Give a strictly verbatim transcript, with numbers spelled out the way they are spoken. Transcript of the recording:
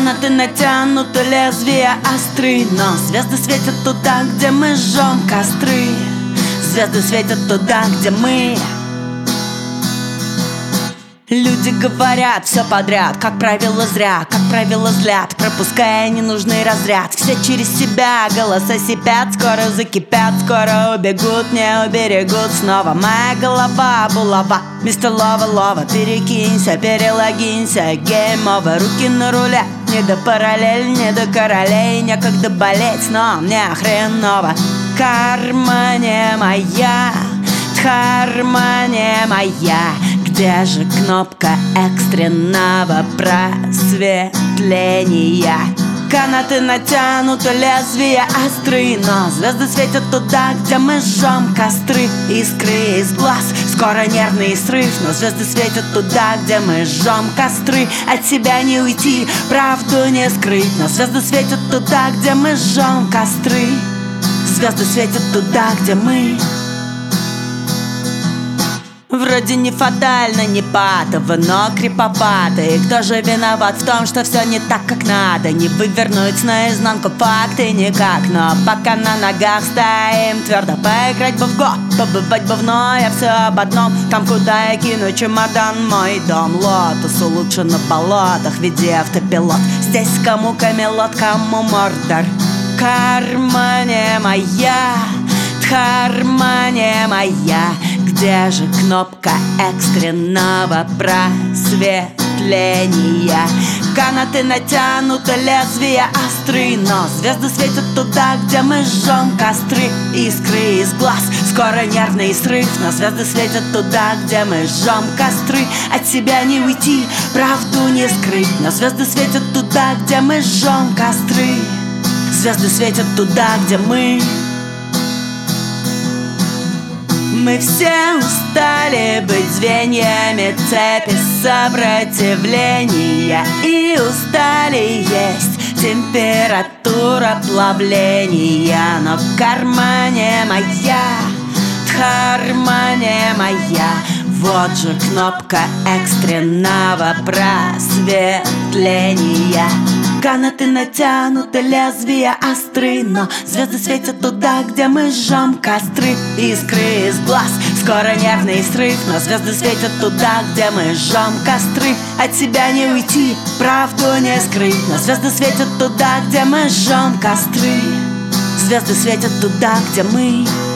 Канаты натянуты, лезвия остры, но звезды светят туда, где мы жжем костры. Звезды светят туда, где мы. Люди говорят все подряд, как правило зря, как правило злят, пропуская ненужный разряд. Все через себя, голоса сипят, скоро закипят, скоро убегут, не уберегут. Снова моя голова, булава, мистер Лова, Лова, перекинься, перелогинься, гейм овер, руки на руле. Не до параллель, не до королей, некогда болеть, но мне хреново. Карма не моя, дхарма не моя. Где же кнопка экстренного просветления? Канаты натянуты, лезвия остры, но звезды светят туда, где мы жжем костры. Искры из глаз, скоро нервный срыв, но звезды светят туда, где мы жжем костры. От себя не уйти, правду не скрыть, но звезды светят туда, где мы жжем костры. Звезды светят туда, где мы. Вроде не фатально, не патово, но криповато. И кто же виноват в том, что все не так, как надо? Не вывернуть наизнанку факты никак. Но пока на ногах стоим твердо, поиграть бы в го, побывать бы вновь, а все об одном. Там, куда я кину чемодан, мой дом. Лотосу лучше на болотах, веди автопилот. Здесь кому камелот, кому мордор. Карма не моя, дхарма не моя. Где же кнопка экстренного просветления? Канаты натянуты, лезвия остры, но звезды светят туда, где мы жжем костры. Искры из глаз, скоро нервный срыв, но звезды светят туда, где мы жжем костры. От себя не уйти, правду не скрыть, но звезды светят туда, где мы жжем костры. Звезды светят туда, где мы. Мы все устали быть звеньями цепи сопротивления и устали есть температура плавления. Но карма не моя, дхарма не моя. Вот же кнопка экстренного просветления. Канаты натянуты, лезвия остры, но звезды светят туда, где мы жжем костры. Искры из глаз, скоро нервный срыв, но звезды светят туда, где мы жжем костры. От себя не уйти, правду не скрыть, но звезды светят туда, где мы жжем костры. Звезды светят туда, где мы.